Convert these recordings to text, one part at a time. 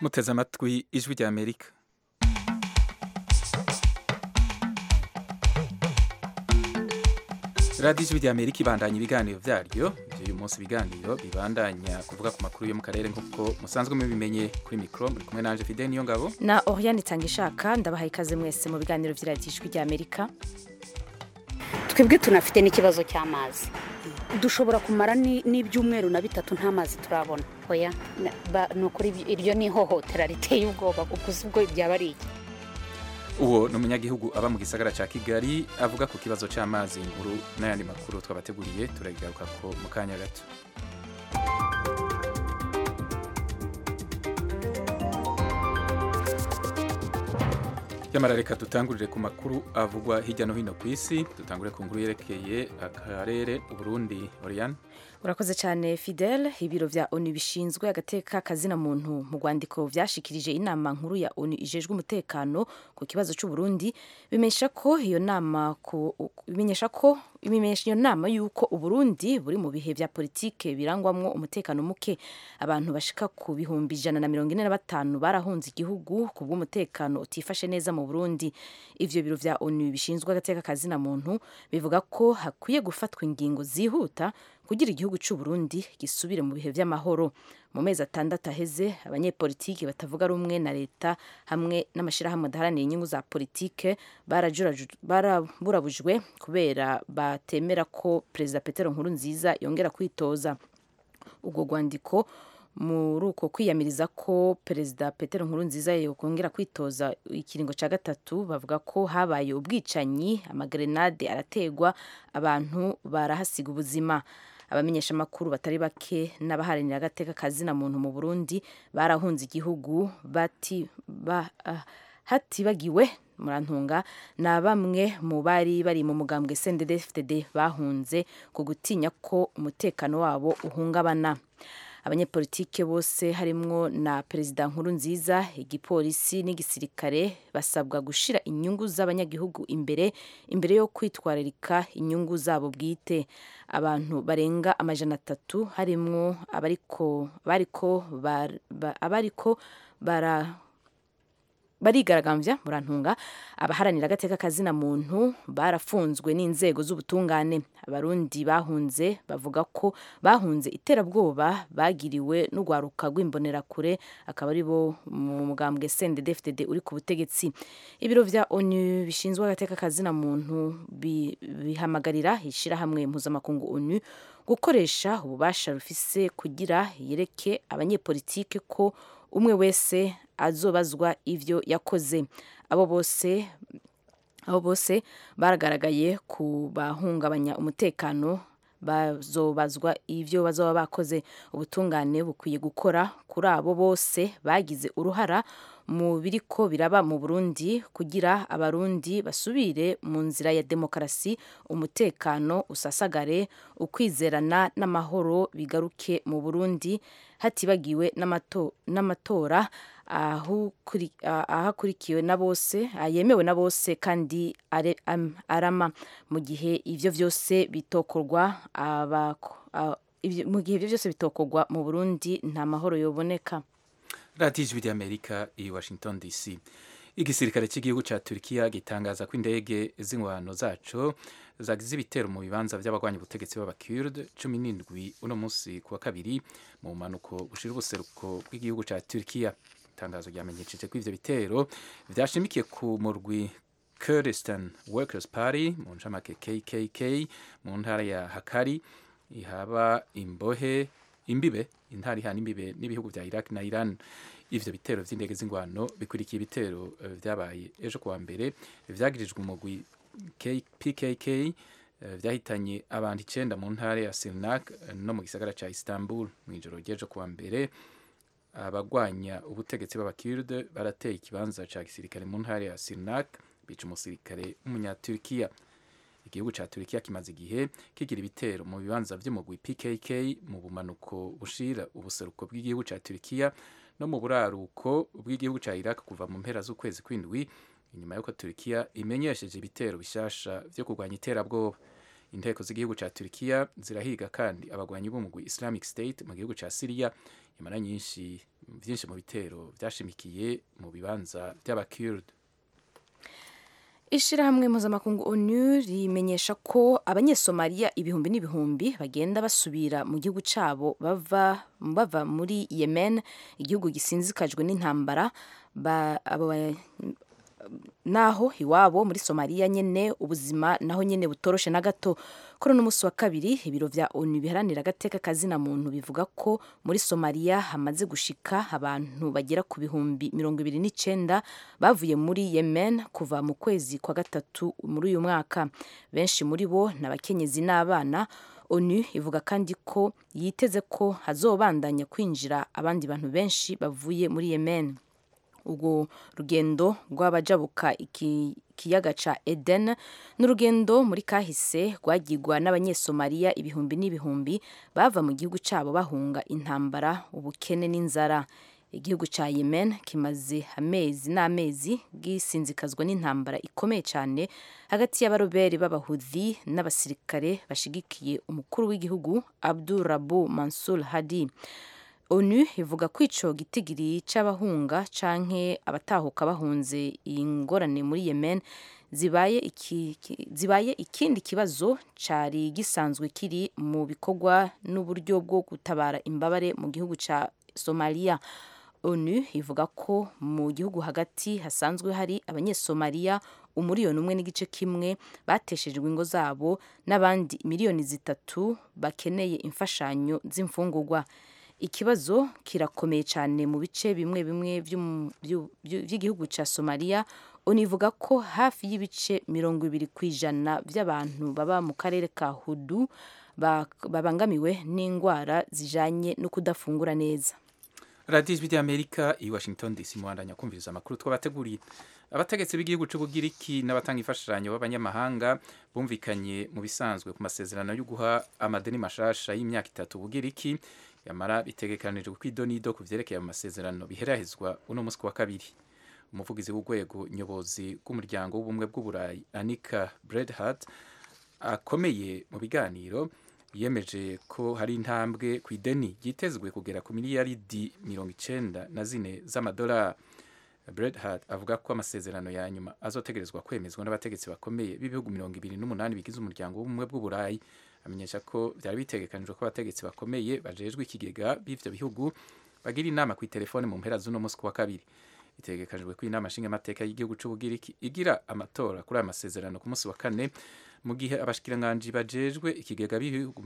muteze amatwi ijwi rya Amerika. radiyo ijwi rya Amerika ibandanya ibiganiro vyaryo uyu munsi ibiganiro bibandanya kuvuga ku makuru yo mu karere nk'uko musanzwe mubimenye. kuri mikro muri kumwe nanje Fidel Niyongabo na Oriane Tangishaka. Ndabahaye ikaze mwese mu biganiro vy'iradiyo ijwi rya Amerika. Twebwe tunafite n'ikibazo cy'amazi, dushobora kumara n'ibyumweru na bitatu nta mazi turabona. Oya nukuri iryo ni ihohotera riteye ubwoba kuko ubwo byaba ari iki. Uwo ni umunyagihugu aba mu gisagara ca Kigali avuga ku kibazo c'amazi. Inkuru n'ayandi makuru twabateguriye turagigaruka ko mu kanya gato. Yamara reka dutangurire ku makuru avugwa hirya no hino ku isi. Dutangure ku nkuru yerekeye akarere Uburundi. Oriane, urakoze cyane Fidel. Ibiro vya ONU bishinzwe agateka kazina muntu mu Rwandiko vyashikirije inama nkuru ya ONU ijejwe umutekano ku kibazo c'u Burundi bimenyesha iyo nama yuko Uburundi buri mu bihe vya politike birangwamwo umutekano muke. Abantu bashika ku bihumbi 145 barahunze igihugu ku bw'umutekano utifashe neza mu Burundi. Ivyo biro vya ONU bishinzwe agateka kazina muntu bivuga ko hakwiye gufatwa ingingo zihuta kugira igihugu c'u Burundi gisubire mu bihe vy'amahoro. Mu mezi 6 aheze abanyepolitiki batavuga rumwe na leta hamwe n'amashirahamwe adaharanira inyungu za politike baraburabujwe kubera batemera ko Perezida Petero Nkurunziza yongera kwitoza. Ubwo rwandiko muri uko kwiyamiriza ko Perezida Petero Nkurunziza yongera kwitoza ikiringo ca gatatu, bavuga ko habaye ubwicanyi, amagrenade arategwa, abantu barahasiga ubuzima. Abamenyesha makuru batari bake n'abaharanira agateka kazina muntu mu Burundi barahunze igihugu hatibagiwe murantunga na bamwe mu bari mu mugambwe CNDD-FDD bahunze ku gutinya ko umutekano wabo uhungabana. Abanyepolitike bose harimwo na Perezida Nkurunziza, igipolisi n'igisirikare basabwa gushira inyungu z'abanyagihugu imbere yo kwitwararika inyungu zabo bwite. Abantu barenga 300 harimwo barigaragambya murantunga abaharanira agateka kazina muntu barafunzwe n'inzego z'ubutungane. Abarundi bahunze bavuga ko bahunze iterabwoba bagiriwe n'ugwaruka rw'imbonerakure, akaba ari bo mu mugambwe CNDD-FDD uri ku butegetsi. Ibiro vya ONU bishinzwe agateka kazina muntu bihamagarira ishirahamwe mpuzamakungu ONU gukoresha ububasha rufise kugira yereke abanyepolitike ko umwe wese azobazwa ivyo yakoze. Abo bose baragaragaye ku bahungabanya umutekano bazobazwa ivyo bazoba bakoze. Ubutungane bukwiye gukora kuri abo bose bagize uruhara mu biriko biraba mu Burundi kugira abarundi basubire mu nzira ya demokarasi, umutekano usasagare, ukwizerana n'amahoro bigaruke mu Burundi, hatibagiwe n'amatora ahakurikiwe na bose, yemewe na bose kandi arama. Mu gihe ivyo vyose bitokorwa mu Burundi nta mahoro yoboneka. radiyo ijwi rya Amerika i Washington DC. Igisirikare cy'igihugu ca Turkiya gitangaza ko indege z'ingwano zaco zagize ibitero mu bibanza vy'abagwanya ubutegetsi b'Abakurde 17 uno munsi kuwa kabiri mu manuko bushira ubuseruko bw'igihugu ca Turkiya. Itangazo ryamenyesheje ko ivyo bitero vyashimikiye ku murwi Kurdistan Workers Party mu ncamake KKK mu ntara ya Hakkari ihaba imbibe n'ibihugu vya Iraq na Iran. Ivyo bitero vy'indege z'ingwano bikurikiye ibitero vyabaye ejo kuwa mbere vyagirijwe umugwi PKK vyahitanye abantu 9 mu ntara ya Sirnak no mu gisagara ca Istanbul. Mw'ijoro ry'ejo kuwa mbere abagwanya ubutegetsi b'Abakurde barateye ikibanza ca gisirikare mu ntara ya Sirnak bica umusirikare w'umunyaturikiya. Igihugu ca Turkiya kimaze igihe kigira ibitero mu bibanza vy'umugwi PKK mu bumanuko bushira ubuseruko bw'igihugu ca Turkiya no mu buraruko bw'igihugu ca Iraq kuva mu mpera z'ukwezi kw'indwi, inyuma y'uko Turkiya imenyesheje ibitero bishasha vyo kurwanya iterabwoba. inteko z'igihugu ca Turkiya zirahiga kandi abagwanyi b'umugwi Islamic State mu gihugu ca Syria, imara vyinshi mu bitero vyashimikiye mu bibanza vy'abakurd. Ishirahamwe mpuzamakungu ONU rimenyesha ko abanyesomaliya ibihumbi n'ibihumbi bagenda basubira mu gihugu cabo bava muri Yemen, igihugu gisinzikajwe n'intambara. Naho iwabo muri Somalia nyene ubuzima naho nyene butoroshe na gato. Kuri uno musi wa kabiri ibiro vya ONU biharanira agateka kazina muntu bivuga ko muri Somalia hamaze gushika abantu bagera ku bihumbi 29 bavuye muri Yemen kuva mu kwezi kwa gatatu muri uyu mwaka. Benshi muri bo n'abakenyezi n'abana. ONU ivuga kandi ko yiteze ko hazobandanya kwinjira abandi bantu benshi bavuye muri Yemen. Ubwo rugendo rw'abajabuka ikiyaga ca Eden n'urugendo muri kahise rwagirwa n'abanyesomaliya ibihumbi n'ibihumbi bava mu gihugu cabo bahunga intambara, ubukene n'inzara. Igihugu ca Yemen kimaze amezi n'amezi gisinzikazwa n'intambara ikomeye cyane hagati y'abaroberi b'abahudhi n'abasirikare bashigikiye umukuru w'igihugu Abdul Rabu Mansur Hadi. ONU ivuga ko ico gitigiri c'abahunga canke abatahuka bahunze ingorane muri Yemen zibaye ikindi kibazo cari gisanzwe kiri mu bikorwa n'uburyo bwo gutabara imbabare mu gihugu ca Somalia. ONU ivuga ko mu gihugu hagati hasanzwe hari abanyesomaliya 1.1 bateshejwe ingo zabo n'abandi 3 bakeneye imfashanyo z'imfungurwa. Ikibazo kirakomeye cyane mu bice bimwe by'igihugu ca Somalia. Univuga ko hafi y'ibice 20% by'abantu baba mu karere ka Hudu babangamiwe n'ingwara zijanye no kudafungura neza. Radio Ijwi ry'Amerika i Washington DC muhandanya kumviriza amakuru twabateguriye. Abategetsi b'igihugu c'Ubugiriki n'abatanga imfashanyo b'abanyamahanga bumvikanye mu bisanzwe ku masezerano yo guha amadeni mashasha y'imyaka 3 Ubugiriki, yamara bitegekanijwe ko idonido ku vyerekeye mu masezerano biherahezwa uno musi wa kabiri. Umuvugizi w'urwego nyobozi bw'umuryango w'ubumwe bw'Uburayi Annika Bredhart akomeye mu biganiro yemeje ko hari intambwe ku ideni ryitezwe kugera ku miliyaridi 94 z'amadolari. Bredhart avuga ko amasezerano ya nyuma azotegerezwa kwemezwa n'abategetsi bakomeye b'ibihugu 28 bigize umuryango w'ubumwe bw'Uburayi. Amenyesha ko byari bitegekanijwe ko abategetsi bakomeye bajejwe ikigega b'ivyo bihugu bagira inama ku telefone mu mpera z'uno musi wa kabiri. Itegekanijwe ko inama nshinga amateka y'igihugu c'Ubugiriki igira amatora kuri aya masezerano ku musi wa kane, mu gihe abashikiranganji bajejwe ikigega b'ibihugu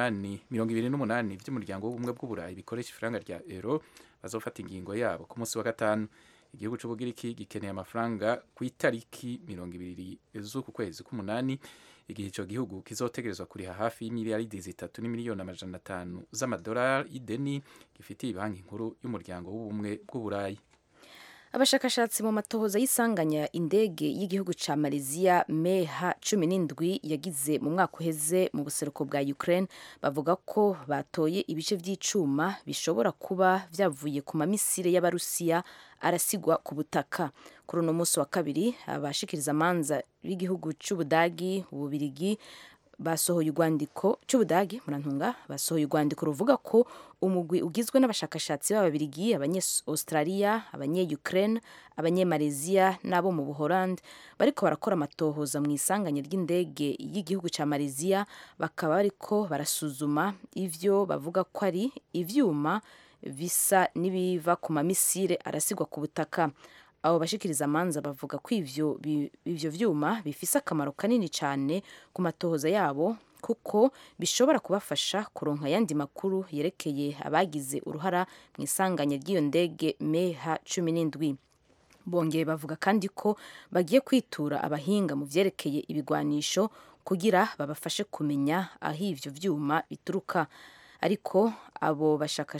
28 by'umuryango w'ubumwe bw'Uburayi bikoresha ifaranga rya euro bazofata ingingo yabo ku musi wa gatanu. Igihugu c'Ubugiriki gikeneye amafaranga ku itariki 20 z'uku kwezi k'umunani, igihe ico gihugu kizotegerezwa kuriha hafi y'imiliyaridi 3 n'imiliyoni 500 z'amadolari y'ideni gifitiye banki nkuru y'umuryango w'ubumwe bw'Uburayi. Abashakashatsi mu matohoza y'isanganya indege y'igihugu ca Malaysia MH17 yagize mu mwaka uheze mu buseruko bwa Ukraine bavuga ko batoye ibice vy'icuma bishobora kuba vyavuye ku mamisire y'Abarusiya arasigwa ku butaka. Kuri uno musi wa kabiri abashikiriza manza b'igihugu c'Ubudagi, Ububirigi basohoye urwandiko c'Ubudagi basohoye urwandiko ruvuga ko umugwi ugizwe n'abashakashatsi b'Ababirigi, Abanye-Australia, Abanye-Ukraine, Abanye-Malaysia n'abo mu Buholandi bariko barakora amatohoza mu isanganya ry'indege y'igihugu ca Malaysia, bakaba bariko barasuzuma ivyo bavuga ko ari ivyuma bisa n'ibiva ku mamisire arasigwa ku butaka. Abo bashikiriza amanza bavuga ko ivyo vyuma bifise akamaro kanini cyane ku matohoza yabo kuko bishobora kubafasha kuronka yandi makuru yerekeye abagize uruhara mu isanganya ry'iyo ndege MH17. Bongeye bavuga kandi ko bagiye kwitura abahinga mu vyerekeye ibigwanisho kugira babafashe kumenya aho ivyo vyuma bituruka. Ariko abo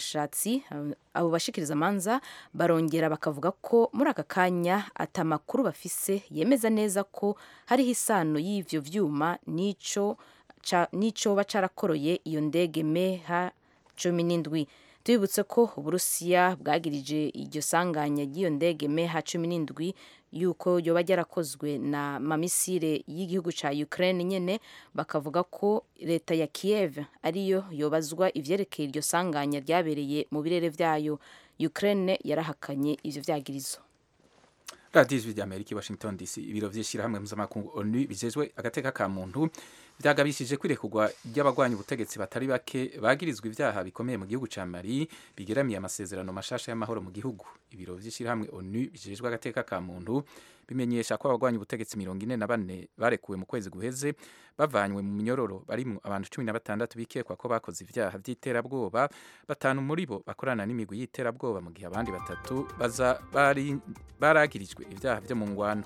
bashikiriza amanza barongera bakavuga ko muri aka kanya atamakuru bafise yemeza neza ko hariho isano y'ivyo vyuma n'ico bacarakoroye iyo ndege MH17. Tubibutse ko Uburusiya bwagirije iryo sanganya ry'iyo ndege MH17 yuko yoba ryarakozwe na mamisire y'igihugu ca Ukraine nyene, bakavuga ko leta ya Kiev ariyo yobazwa ivyerekeye iryo sanganya ryabereye mu birere vyayo. Ukraine yarahakanye ivyo vyagirizo. radiyo ijwi ry'Amerika i Washington DC. Ibiro vy'ishirahamwe mpuzamakungu ONU bijejwe agateka ka muntu vyagabishije kwirekurwa ry'abagwanya ubutegetsi batari bake bagirizwa ivyaha bikomeye mu gihugu ca Mali bigeramiye amasezerano mashasha y'amahoro mu gihugu. Ibiro vy'ishirahamwe ONU bijejwe agateka ka muntu bimenyesha ko abagwanya ubutegetsi 44 barekuwe mu kwezi guheze bavanywe mu minyororo barimwo abantu 16 bikekwa ko bakoze ivyaha vy'iterabwoba, 5 muri bo bakorana n'imigwi y'iterabwoba mu gihe abandi 3 baragirijwe ivyaha vyo mu ngwano.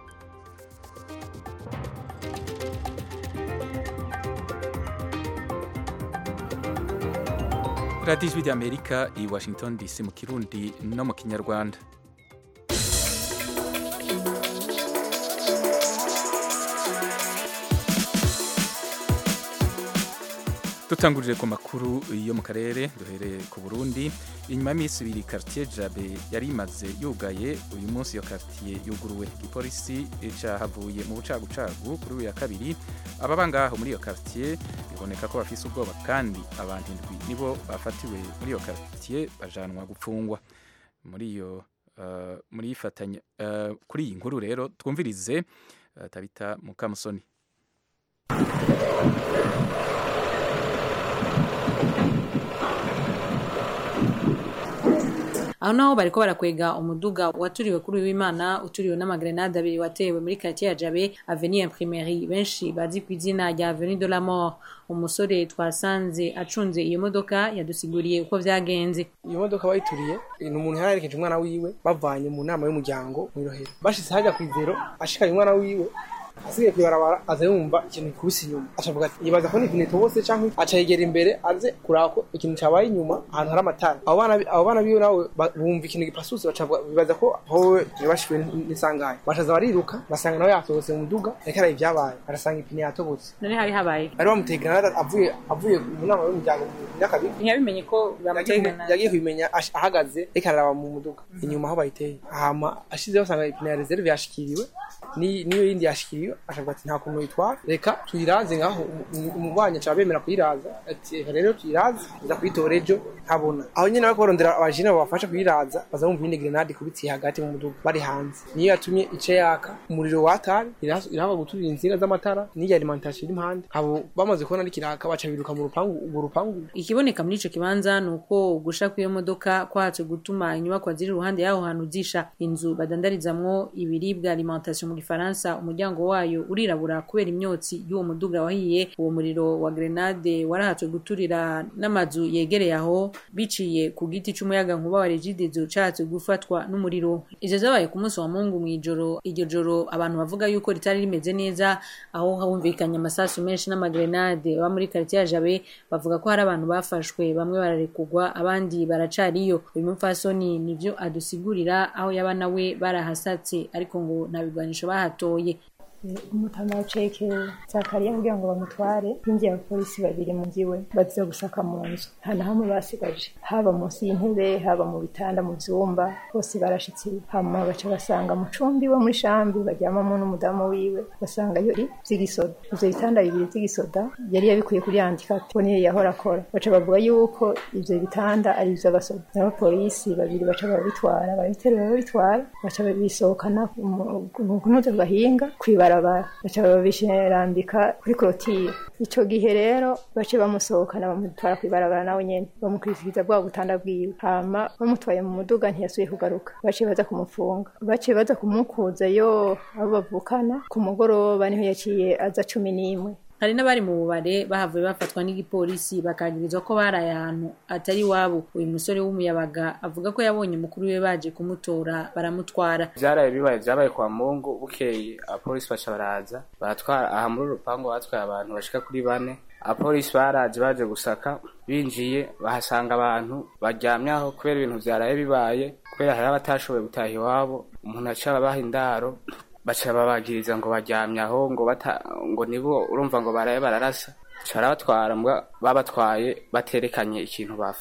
radiyo ijwi ry'Amerika i Washington DC mu Kirundi no mu Kinyarwanda. Dutangurije ku makuru yo mu karere, duhereye ku Burundi. Inyuma y'imisi ibiri quartier Jabe yari imaze yugaye, uyu munsi iyo quartier yuguruwe. Igipolisi cahavuye mu bucagucagu kuri uyu ya kabiri. Ababa ngaho muri iyo quartier biboneka ko bafise ubwoba, kandi abantu 7 nibo bafatiwe muri iyo quartier bajanwa gupfungwa. Muri ifatanya kuri iyi nkuru rero twumvirize Tabita Mukamusoni. aho naho bariko barakwega umuduga waturiwe kuri w'Imana uturiwe n'amagrenade abiri watewe muri quartier ya Jabe avenue Imprimerie, benshi bazi ku izina rya avenue de la mort. Umusore twasanze acunze iyo modoka yadusiguriye uko vyagenze. Iyo modoka bayituriye ni umuntu yarekeje umwana wiwe bavanye mu nama y'umuryango mu Rohero, bashitse haja kwizero ashikaye umwana wiwe asigaye kwibarabara aza yumva ikintu kubisi inyuma, acavuga ati yibaza ko ni ikintu tobose canke acayegera imbere aze kurako ikintu cabaye inyuma ahantu hari amatara. Abo bana biwe nawe bumva ikintu gipasutse, bacavuga bibaza ko howe yabashwe n'isanganya, bashaza bariruka basanga nawe yatobotse mu muduga reka ari ivyabaye, arasanga ipine yatobotse. None hari habaye ari bamutegana avuye mu nama y'umuryango y'akabiri, ntiyabimenye ko bamutegana, yagiye kubimenya ahagaze reka araba mu muduga inyuma aho bayiteye, hama ashizeho asanga ipine ya reserve yashikiriwe niyo yindi yashikiriwe, ashavuga ati nta kuntu yitwara, reka tuyiraze ngaho umubanya cabemera kuyiraza, ati rero tuyiraze za kwitora ejo ntabona. Aho nyene bako barondera abajina babafasha kuyiraza, baza bumva ine grenade kubitiye hagati mu muduga bari hanze, niyo yatumye ice yaka umuriro watari irahaba guturira insinga z'amatara n'iya alimentation iri impande. Abo bamaze kubona n'ikiraka baca biruka mu rupangu. Ikiboneka muri ico kibanza nuko gusha kw'iyo modoka kwatse gutuma inyubako ziri ruhande yaho hantu zisha. Inzu badandarizamwo ibiribwa alimentation mu Gifaransa, umuryango wayo urirabura kubera imyotsi y'uwo muduga wahiye. Uwo muriro wa grenade warahatswe guturira n'amazu yegereye aho, biciye ku giti c'umuyaga nkuba wa Regidezo catse gufatwa n'umuriro. Ivyo zabaye ku munsi wa Mungu mw'ijoro. Iryo joro abantu bavuga yuko ritari rimeze neza, aho humvikanye amasasu menshi n'amagrenade. Ba muri quartier ya Jabe bavuga ko hari abantu bafashwe, bamwe bararekugwa abandi baracariyo. Uyu mupfasoni nivyo adusigurira aho yaba nawe barahasatse, ariko ngo ntabigwanisho bahatoye. Umutama w'Ceke Zakariya kugira ngo bamutware, hinjiye abapolisi 2 mu giwe baza gusaka mu nzu, hana hamwe basigaje, haba munsi y'intebe haba mu bitanda mu vyumba bose barashitse. Hama baca basanga mu cumbi wo muri shambi baryamamo n'umudamu wiwe, basanga yo z'igisoda, ivyo bitanda 2 z'igisoda yari yabikuye kuri handika ko niyo yahora akora. Baca bavuga yuko ivyo bitanda ari ivy'abasoda. Abapolisi 2 baca babitwara, babitwara baca bisohokana mu kunoza gahinga kwiba baca babishirambika kuri clôture. Ico gihe rero bace bamusohokana bamutwara kwibarabara nawe nyene bamukwizigiza bwa butanda bwiwe, hama bamutwaye mu muduga ntiyasuye kugaruka. Bace baza kumufunga, bace baza kumukuza yo abo bavukana. Ku mugoroba niho yaciye aza 11. Hari n'abari mu bubare bahavuye bafatwa n'igipolisi bakagirizwa ko baraye ahantu atari wabo. Uyu musore w'umuyabaga avuga ko yabonye mukuru we baje kumutora baramutwara. Vyabaye kwa Mungu, bukeye abapolisi baca baraza baratwara aha muri urupangu, batwaye abantu bashika kuri 4. Abapolisi baje gusaka, binjiye bahasanga abantu baryamyaho kubera ibintu vyaraye bibaye, kubera hari abatashoboye gutaha iwabo. Umuntu aca babaha indaro, baca babagiriza ngo baryamyaho ngo nibo urumva ngo baraye bararasa, cara batwara mbwa babatwaye baterekanye ikintu bafashe.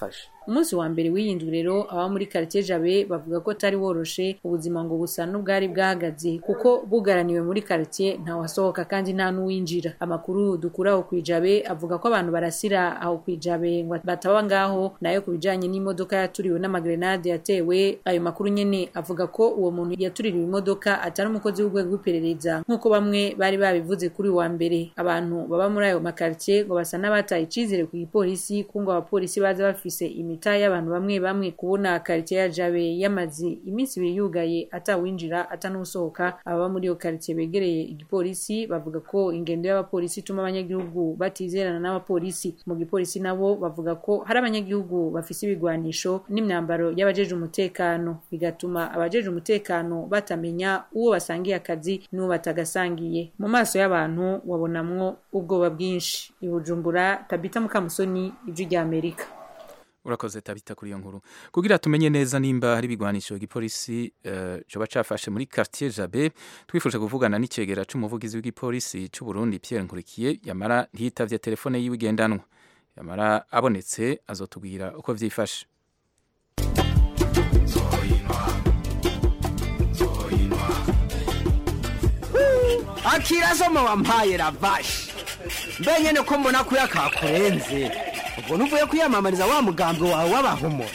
umunsi wa mbere w'iyindwi rero aba muri quartier Jabe bavuga ko atari woroshe ubuzima ngo busa n'ubwari bwahagaze kuko bugaraniwe muri quartier nta wasohoka kandi nta n'uwinjira. Amakuru dukura aho kwijabe avuga ko abantu barasira aho kwijabe ngo bataba ngaho, nayo kubijanye n'imodoka yaturiwe n'amagrenade yatewe. Ayo makuru nyene avuga ko uwo muntu yatuririwe imodoka atari umukozi w'urwego rw'iperereza nk'uko bamwe bari babivuze kuri wa mbere. Abantu baba muri ayo makartier ngo basa n'abataye icizere ku gipolisi kungo abapolisi baza bafise imita y'abantu bamwe bamwe. Kubona quartier ya Jabe yamaze iminsi ibiri yugaye atawinjira atanusohoka, ababa muri iyo quartier begereye igipolisi bavuga ko ingendo y'abapolisi ituma abanyagihugu batizerana n'abapolisi. Mu gipolisi nabo bavuga ko hari abanyagihugu bafise ibigwanisho n'imyambaro y'abajeje umutekano, bigatuma abajeje umutekano batamenya uwo basangiye akazi n'uwo batagasangiye. Mu maso y'abantu wabonamwo ubwoba bwinshi. I Bujumbura, Tabita Mukamusoni, Ijwi rya Amerika. Urakoze Tabita kuri iyo nkuru. Kugira tumenye neza nimba hari bigwanisho igipolisi coba cafashe muri quartier Jabe, twifuje kuvugana n'icegera c'umuvugizi w'igipolisi c'u Burundi Pierre Nkurikiye, yamara ntiyitavye telefone yiwe igendanwa. Yamara abonetse azotubwira uko vyifashe. Akira soma wampaye ravash. Mbenyene ko mbona ko yakakurenze. Ubwo nuvuye kwiyamamariza wa mugambwe wawe w'abahumura.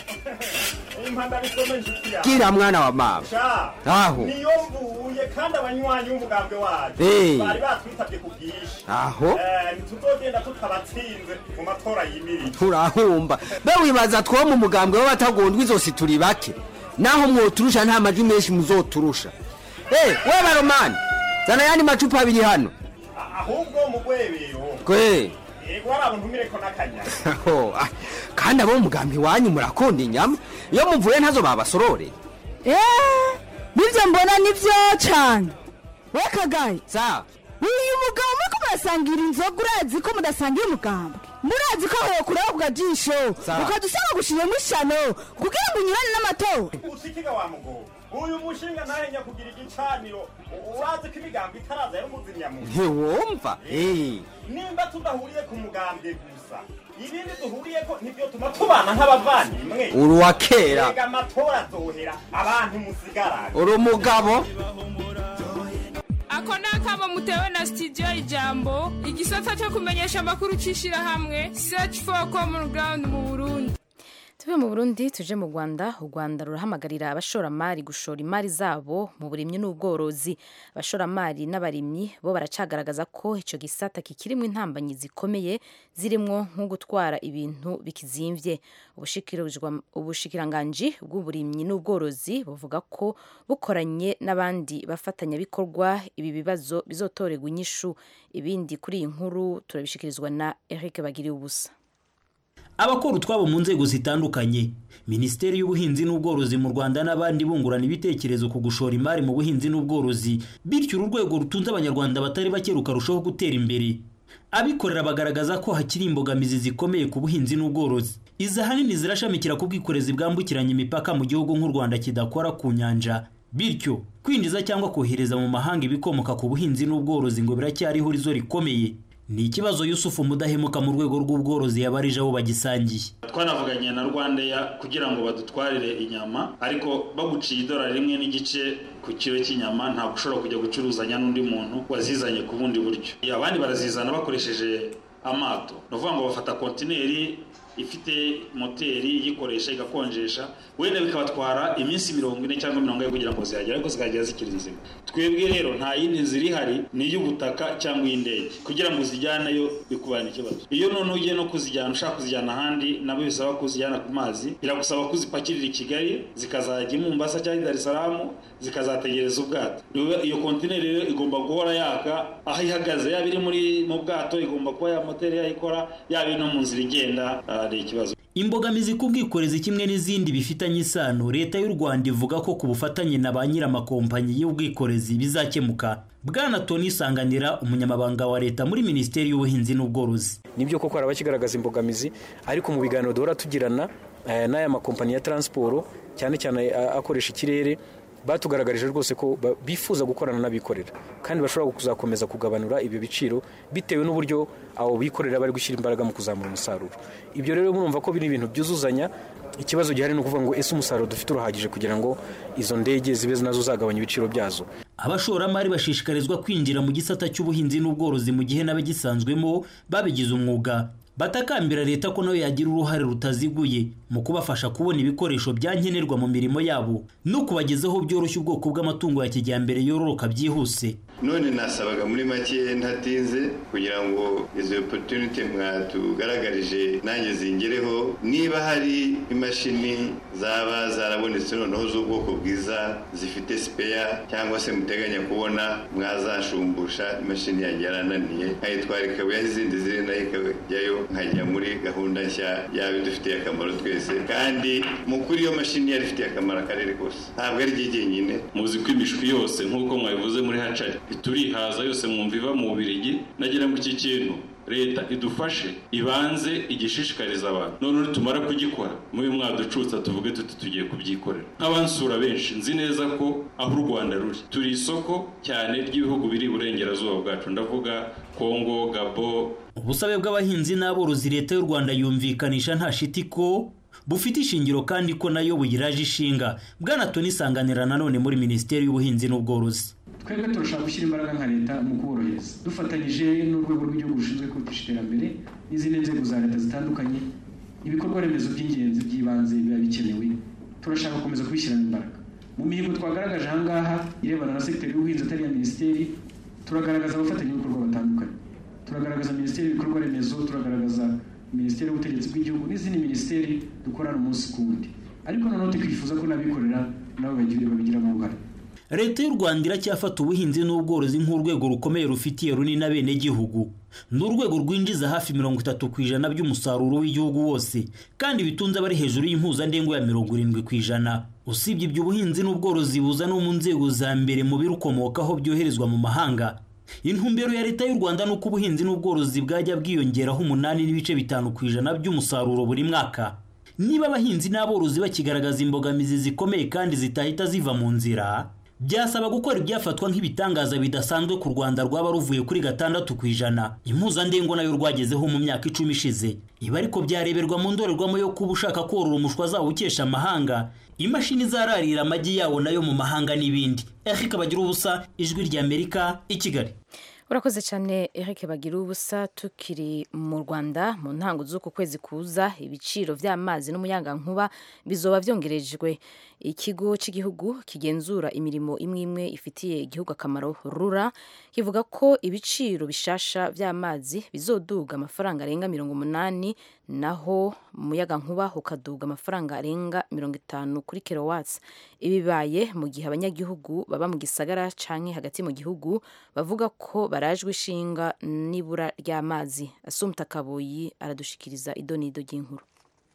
Kira mwana wa mama. Aho. Niyo mvuye kandi abanywanyi umugambwe waje. Bari batwitabye kubwisha. Aho. Ntituzogenda tutabatsinze mu matora y'imiri. Turahumba. Be wibaza two mu mugambwe w'abatagondwa izosi turi bake. Naho mwoturusha nta majwi menshi muzoturusha. We baromani. Zana yani macupa abiri hano. Ahubwo mu gwebero. Kwe. Ego arabuntumire ko nakanya. Kandi abo mugambi wanyu murakunda inyama. Iyo muvuye ntazo babasorore. Nivyo mbona nivyo cyane. We Kagaye. Sa. Uyu mugabo muko basangira inzoga urazi ko mudasangira umugambwe. Murazi ko aho kurabwa jisho. Ukadusanga gushire mu shano kugira ngo unyurane n'amatora. Usikiga wa mugo. Uyu mushinga nahe nyakugira igicaniro. Urazi ko imigambi itaraza yari muzimyamuntu. Ntiwumva? Nimba tudahuriye ku mugambwe gusa. Ibindi duhuriyeko nibyo tuma tubana nk'abavandimwe. Uru wa kera. Ega amatora azohera abantu musigarane. Uru mugabo. Ako nakaba mutewe na studio Ijambo, igisata cyo kumenyesha amakuru cishira hamwe Search for Common Ground mu Burundi. Tuve mu Burundi tuje mu Rwanda. U Rwanda rurahamagarira abashoramari gushora imari zabo mu burimyi n'ubworozi. Abashoramari n'abarimyi bo baracagaragaza ko ico gisata kikirimwe intambanyi zikomeye zirimwo nko gutwara ibintu bikizimvye. Ubushikiranganji bw'uburimyi n'ubworozi buvuga ko bukoranye n'abandi bafatanya bikorwa ibi bibazo bizotorerwa inyishu. Ibindi kuri iyi nkuru turabishikirizwa na Eric Bagiriye ubusa. Abakora utwabo mu nzego zitandukanye, Minisiteri y'Ubuhinzi n'Ubworozi mu Rwanda n'abandi bungurana ibitekerezo ku gushora imari mu buhinzi n'ubworozi, bityo urwego rutunze abanyarwanda batari bake rukarushaho gutera imbere. Abikorera bagaragaza ko hakiri imbogamizi zikomeye ku buhinzi n'ubworozi. Iza hanini zirashamikira ku bwikorezi bwambukiranya imipaka mu gihugu nk'u Rwanda kidakora ku nyanja. Bityo kwinjiza cyangwa kohereza mu mahanga ibikomoka ku buhinzi n'ubworozi ngo biracyari ihurizo rikomeye. Ni ikibazo Yusufu Mudahemuka mu rwego rw'ubworozi yabarije abo bagisangiye. Twanavuganye na Rwandair kugira ngo badutwarire inyama, ariko baguciye $1.5 ku kilo cy'inyama ntabwo ushobora kujya gucuruzanya n'undi muntu wazizanye ku bundi buryo. Abandi barazizana bakoresheje amato. Novuga ngo bafata kontineri ifite moteri yikoresha igakonjesha, wenda bikabatwara iminsi 40 cyangwa 40 kugira ngo zihagere, ariko zikagera zikiri nzima. Twebwe rero nta yindi nzira ihari, ni y'ubutaka cyangwa y'indege kugira ngo zijyanayo bikubana ikibazo. Iyo none ugiye no kuzijyana, ushaka kuzijyana ahandi, nabo bisaba kuzijyana ku mazi, biragusaba kuzipakirira i Kigali zikazajya mu Mombasa cyangwa Dar es Salaam zikazategereza ubwato. Iyo kontineri rero igomba guhora yaka aho ihagaze, yaba iri mu bwato igomba kuba ya moteri yayikora, yaba no mu nzira igenda. Ikibazo. Imbogamizi ku bwikorezi kimwe n'izindi bifitanye isano, leta y'u Rwanda ivuga ko ku bufatanye na ba nyir'amakompanyi y'ubwikorezi bizakemuka. Bwana Tony Sanganira, umunyamabanga wa leta muri Minisiteri y'Ubuhinzi n'Ubworozi. Nibyo koko arabakigaragaza imbogamizi, ariko mu biganiro duhora tugirana n'aya makompanyi ya transport cyane cyane akoresha ikirere, batugaragarije rwose ko bifuza gukorana n'abikorera kandi bashobora kuzakomeza kugabanura ibyo biciro bitewe n'uburyo abo bikorera bari gushyira imbaraga mu kuzamura umusaruro. Ibyo rero murumva ko biri ibintu byuzuzanya. Ikibazo gihari ni ukuvuga ngo ese umusaruro dufite urahagije kugira ngo izo ndege zibe nazo zagabanya ibiciro byazo. Abashoramari bashishikarizwa kwinjira mu gisata cy'ubuhinzi n'ubworozi mu gihe n'abagisanzwemo babigize umwuga. Batakambira leta ko nayo yagira uruhare rutaziguye mu kubafasha kubona ibikoresho byankenerwa mu mirimo yabo no kubagezaho byoroshye ubwoko bw'amatungo ya kijyambere yororoka byihuse. None nasabaga muri make ntatinze kugira ngo izo opportunity mwatugaragarije nanjye zingereho, niba hari imashini zaba zarabonetse noneho z'ubwoko bwiza zifite spare cyangwa se muteganya kubona mwazashumbusha imashini yanjye yarananiye nkayitwara ikabuye izindi ziri nayo ikajyayo nkajya muri gahunda nshya yaba idufitiye akamaro twese, kandi mukuri iyo mashini yari ifitiye akamaro akarere kose, ntabwo ari igihe jyenyine. Muzi ko imishwi yose nk'uko mwabivuze muri hacari turihaza yose mwumva iva mu Bubiligi. Nagira ngo iki kintu leta idufashe ibanze igishishikariza abantu, none tumara kugikora muri mwaducutsa tuvuge tuti tugiye kubyikorera. Nk'abansura benshi nzi neza ko aho u Rwanda ruri turi isoko cyane ry'ibihugu biri burengerazuba bwacu, ndavuga Kongo, Gabo. Ubusabe bw'abahinzi n'aborozi leta y'u Rwanda yumvikanisha nta shiti ko bufite ishingiro kandi ko nayo buyiraje ishinga. Bwana Tony Sanganira nanone muri Minisiteri y'Ubuhinzi n'Ubworozi: twebwe turashaka gushyira imbaraga nka leta mu kuborohereza dufatanyije n'urwego rw'igihugu rushinzwe kwihutisha iterambere n'izindi nzego za leta zitandukanye. Ibikorwa remezo by'ingenzi by'ibanze biba bikenewe, turashaka gukomeza kubishyiramo imbaraga. Mu mihigo twagaragaje ahangaha irebana na sekiteri y'ubuhinzi atari ya minisiteri, turagaragaza abafatanyabikorwa batandukanye, turagaragaza minisiteri y'ibikorwa remezo, turagaragaza minisiteri y'ubutegetsi bw'igihugu n'izindi minisiteri dukorana umunsi ku wundi, ariko noneho twifuza ko n'abikorera nabo babigiramo uruhare. Leta y'u Rwanda iracyafata ubuhinzi n'ubworozi nk'urwego rukomeye rufitiye runini abenegihugu. Ni urwego rwinjiza hafi 30% by'umusaruro w'igihugu wose kandi bitunze abari hejuru y'impuzandengo ya 70%. Usibye iby'ubuhinzi n'ubworozi buza no mu nzego za mbere mu birukomokaho byoherezwa mu mahanga. Intumbero ya leta y'u Rwanda nuko ubuhinzi n'ubworozi bwajya bwiyongeraho 8.5% by'umusaruro buri mwaka. Niba abahinzi n'aborozi bakigaragaza imbogamizi zikomeye kandi zitahita ziva mu nzira, byasaba gukora ibyafatwa nk'ibitangaza bidasanzwe ku Rwanda rwaba ruvuye kuri 6%. Impuzandengo nayo rwagezeho mu myaka 10 ishize. Iba ariko byareberwa mu ndorerwamo yo kuba ushaka korora umushwa zawukesha amahanga, imashini zararira amagi yawo nayo mu mahanga n'ibindi. Eric Bagirubusa, Ijwi ry'Amerika, i Kigali. Urakoze cyane Eric Bagirubusa. Tukiri mu Rwanda, mu ntango z'uku kwezi kuza ibiciro by'amazi n'umuyagankuba bizoba vyongerejwe. Ikigo cy'igihugu kigenzura imirimo imwe ifitiye igihugu akamaro RURA kivuga ko ibiciro bishasha by'amazi bizoduga amafaranga arenga 80, naho umuyagankuba ukaduga amafaranga arenga 50 kuri kilowatts. Ibibaye mu gihe abanyagihugu baba mu gisagara canke hagati mu gihugu bavuga ko barajwe ishinga n'ibura ry'amazi. Asumta Kaboyi aradushikiriza idonido ry'inkuru.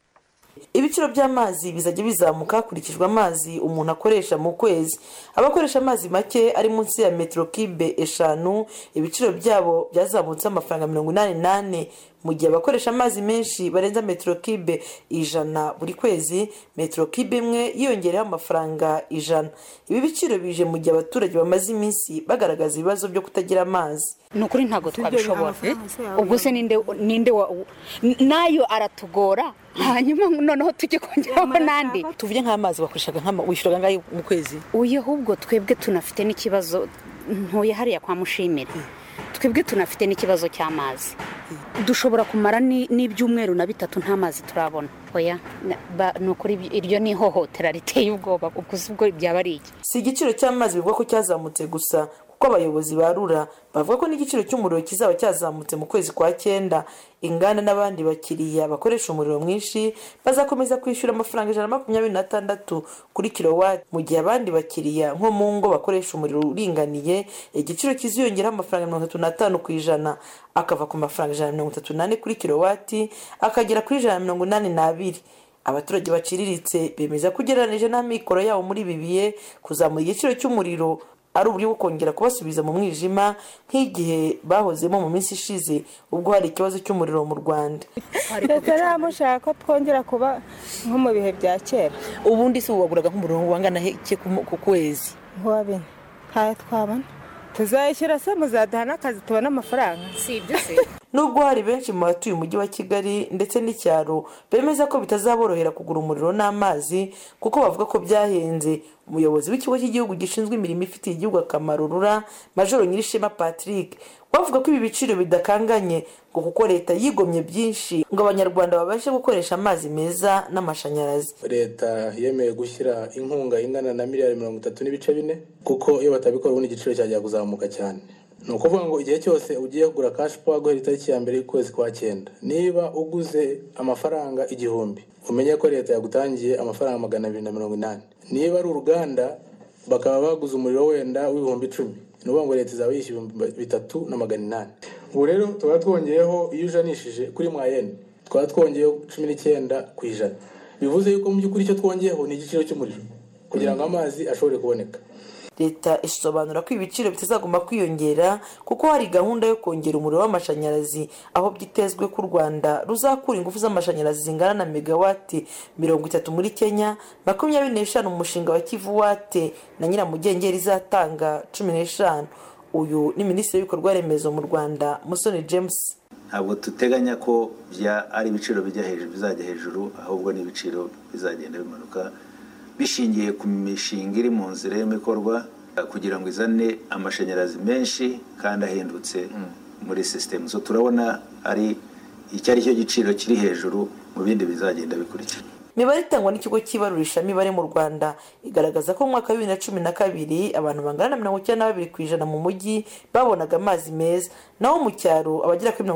Ibiciro by'amazi bizajya bizamuka hakurikijwe amazi umuntu akoresha mu kwezi. Abakoresha amazi make ari munsi ya metero kibe 5 ibiciro byabo byazamutse amafaranga 88, mu gihe abakoresha amazi menshi barenza metero kibe 100 buri kwezi, metero kibe imwe yiyongereho amafaranga 100. Ibi biciro bije mu gihe abaturage bamaze iminsi bagaragaza ibibazo byo kutagira amazi. Nukuri ntago twabishobora. Ubwo se ninde nayo aratugora, hanyuma noneho tujye kongeraho nandi. Tuvuye nk'amazi bakoreshaga wishyuraga ngayo mu kwezi. Uye ahubwo twebwe tunafite n'ikibazo ntoye hariya kwa Mushimira. Twebwe tunafite n'ikibazo cy'amazi. Dushobora kumara n'ibyumweru na 3 nta mazi turabona. Oya nukuri iryo ni hohotera riteye ubwoba, ubwo byaba ari iki. Si igiciro cy'amazi bivuga ko cyazamutse gusa, kuko abayobozi ba RURA bavuga ko n'igiciro cy'umuriro kizaba cyazamutse mu kwezi kwa 9. Inganda n'abandi bakiriya bakoresha umuriro mwinshi bazakomeza kwishyura amafaranga 126 kuri kilowatt, mu gihe abandi bakiriya nko mu ngo bakoresha umuriro uringaniye igiciro kiziyongeraho amafaranga 35% akava ku mafaranga 138 kuri kilowatt akagera kuri 182. Abaturage baciriritse bemeza kugereranije n'amikoro yabo muri bibiye kuzamura igiciro cy'umuriro ari uburyo bwo kongera kubasubiza mu mwijima nk'igihe bahozemo mu minsi ishize ubwo hari ikibazo cy'umuriro mu Rwanda. Leta ntamushaka ko twongera kuba nko mu bihe bya kera. Ubundi se waguraga nk'umuriro wangana iki ku kwezi? Nkuwa bine ntayo twabona, tuzayishyura se muzaduha n'akazi tubone amafaranga, si ibyo se? Nubwo hari benshi mu batuye umujyi wa Kigali ndetse n'icyaro bemeza ko bitazaborohera kugura umuriro n'amazi kuko bavuga ko byahenze, umuyobozi w'ikigo cy'igihugu gishinzwe imirimo ifitiye igihugu akamaro RURA Majoro Nyirishema Patrick bavuga ko ibi biciro bidakanganye ngo kuko leta yigomye byinshi ngo abanyarwanda babashe gukoresha amazi meza n'amashanyarazi. Leta yemeye gushyira inkunga ingana na miliyari 30.4 kuko iyo batabikora ubundi igiciro cyajya kuzamuka cyane. Ni ukuvuga ngo igihe cyose ugiye kugura cash power guhera itariki ya mbere y'ukwezi kwa 9, niba uguze amafaranga 1000 umenye ko leta yagutangiye amafaranga 280. Niba ari uruganda bakaba baguze umuriro wenda w'ibihumbi 10, ni ukuvuga ngo leta izaba yishyura 3,800. Ubu rero tuba twongeyeho iyo ujanishije kuri mwayene twaba twongeyeho 19%. Bivuze yuko mu by'ukuri icyo twongeyeho ni igiciro cy'umuriro kugira ngo amazi ashobore kuboneka. Leta isobanura ko ibiciro bitazagomba kwiyongera kuko hari gahunda yo kongera umuriro w'amashanyarazi aho byitezwe ko u Rwanda ruzakura ingufu z'amashanyarazi zingana na megawati 30 muri Kenya, 25 mu mushinga wa Kivuwate na Nyiramugengeri izatanga 15. Uyu ni Minisitiri w'ibikorwa remezo mu Rwanda Musoni James. Ntabwo tuteganya ko ari ibiciro bizajya hejuru, ahubwo ni ibiciro bizagenda bimanuka bishingiye ku mishinga iri mu nzira y'imikorwa kugira ngo izane amashanyarazi menshi kandi ahendutse muri system. So turabona ari icyari cyo giciro kiri hejuru, mu bindi bizagenda bikurikira. Imibare itangwa n'ikigo cy'ibarurisha mibare mu Rwanda igaragaza ko mu mwaka wa 2012 abantu bangana na 92% mu mujyi babonaga amazi meza, naho mu cyaro abagera kuri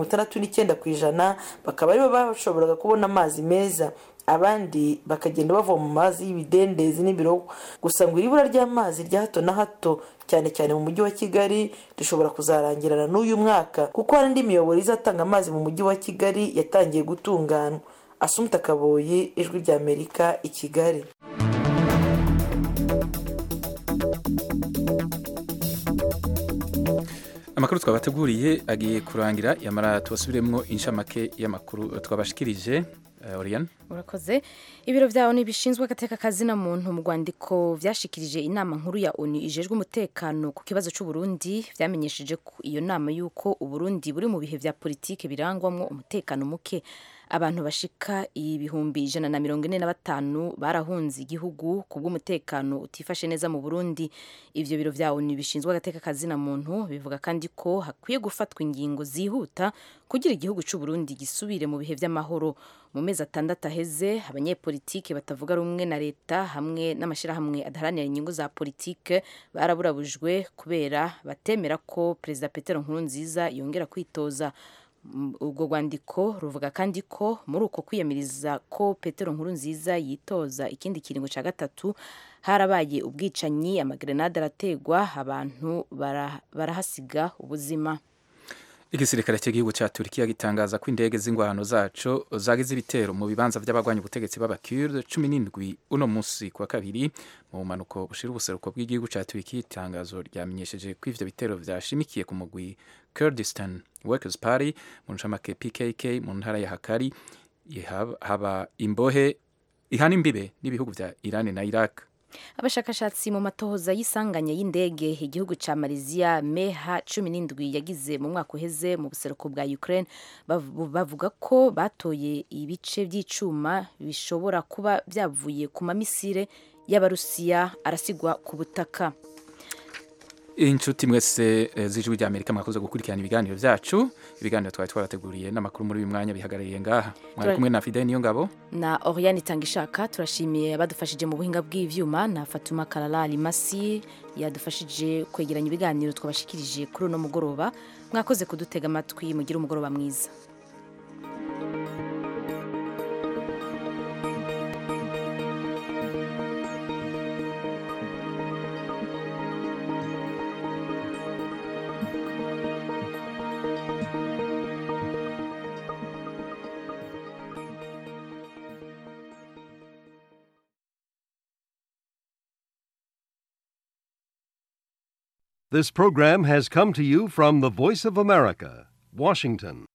69% bakaba aribo bashoboraga kubona amazi meza, abandi bakagenda bavoma amazi y'ibidendezi n'ibiro. Gusa ngo ibura ry'amazi rya hato na hato cyane cyane mu mujyi wa Kigali rishobora kuzarangirana n'uyu mwaka kuko hari indi miyoboro izatanga amazi mu mujyi wa Kigali yatangiye gutungana. Asumta Kaboyi, Ijwi ry'Amerika, i Kigali. Amakuru twabateguriye agiye kurangira, yamara tubasubiremo inshamake y'amakuru twabashikirije. Oriane, urakoze. Ibiro vya ONU bishinzwe agateka kazina muntu mu Rwandiko vyashikirije inama nkuru ya ONU ijejwe umutekano ku kibazo cy'u Burundi, vyamenyesheje iyo nama yuko u Burundi buri mu bihe vya politike birangwamwo umutekano muke. Abantu bashika 145 barahunze igihugu kubw'umutekano utifashe neza mu Burundi. Ivyo biro vya ONU bishinzwe agateka kazina muntu bivuga kandi ko hakwiye gufatwa ingingo zihuta kugira igihugu cy'u Burundi gisubire mu bihe vy'amahoro. Mu mezi 6 aheze abanyepolitike batavuga rumwe na leta hamwe n'amashirahamwe adaharanira inyungu za politike baraburabujwe kubera batemera ko Perezida Petero Nkurunziza yongera kwitoza. Ubwo rwandiko ruvuga kandi ko muri uko kwiyamiriza ko Petero Nkurunziza yitoza ikindi kiringo ca gatatu harabaye ubwicanyi, amagrenade arategwa, abantu barahasiga ubuzima. Igisirikare cy'igihugu cya Turkiya gitangaza ko indege z'ingwano zaco zagize ibitero mu bibanza by'abagwanya ubutegetsi b'Abakurde 17 uno munsi kwa kabiri mu manuko bushira ubuseruko bw'igihugu cya Turkiya. Itangazo ryamenyesheje ko ivyo bitero vyashimikiye ku mugwi Kurdistan Workers Party mu ncamake PKK mu ntara ya Hakkari haba imbohe ihana imbibe n'ibihugu vya Iran na Iraq. Abashakashatsi mu matohoza y'isanganya y'indege igihugu ca Malaysia MH17 yagize mu mwaka uheze mu buseruko bwa Ukraine bavuga ko batoye ibice by'icuma bishobora kuba byavuye ku mamisire y'Abarusiya arasigwa ku butaka. Inshuti mwese z'Ijwi ry'Amerika mwakoze gukurikirana ibiganiro vyacu. Ibiganiro twarateguriye n'amakuru muri uyu mwanya bihagarariye ngaha. Mwari kumwe na Fidel Niyongabo na Oriane Tangishaka. Turashimiye abadufashije mu buhinga bw'ivyuma na Fatuma Kalala Alimasi yadufashije kwegeranya ibiganiro twabashikirije kuri uno mugoroba. Mwakoze kudutega amatwi, mugira umugoroba mwiza. This program has come to you from the Voice of America, Washington.